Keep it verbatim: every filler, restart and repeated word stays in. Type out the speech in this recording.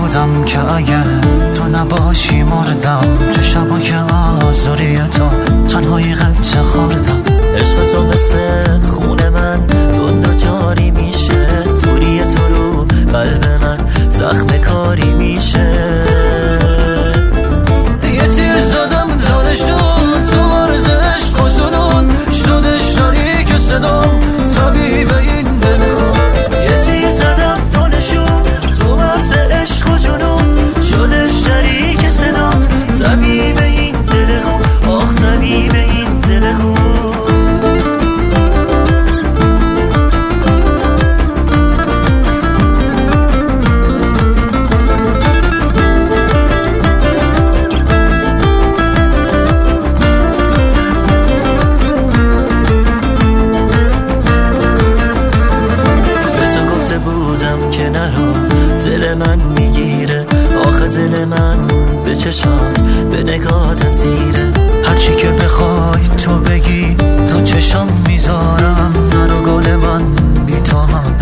بودم که اگه تو نباشی مردم، چه شبای آزوری تو تنهایی قبط خوردم. عشق تو مثل خون من تند و جاری میشه، توری تو رو قلب من زخم کاری میشه. یه تیر زدم دانشون تو مرز عشق و جنون، شده شریک صدام طبیب این دل خون. یه تیر زدم دانشون تو مرز عشق و جنون، شده شریک صدام طبیب این دل خون. آخ طبیب این دل خون. که نرو دل من میگیره، آخه دل من به چشات به نگاه اسیره. هرچی که بخوای تو بگی رو چشم میذارم، نرو گل من بی تو من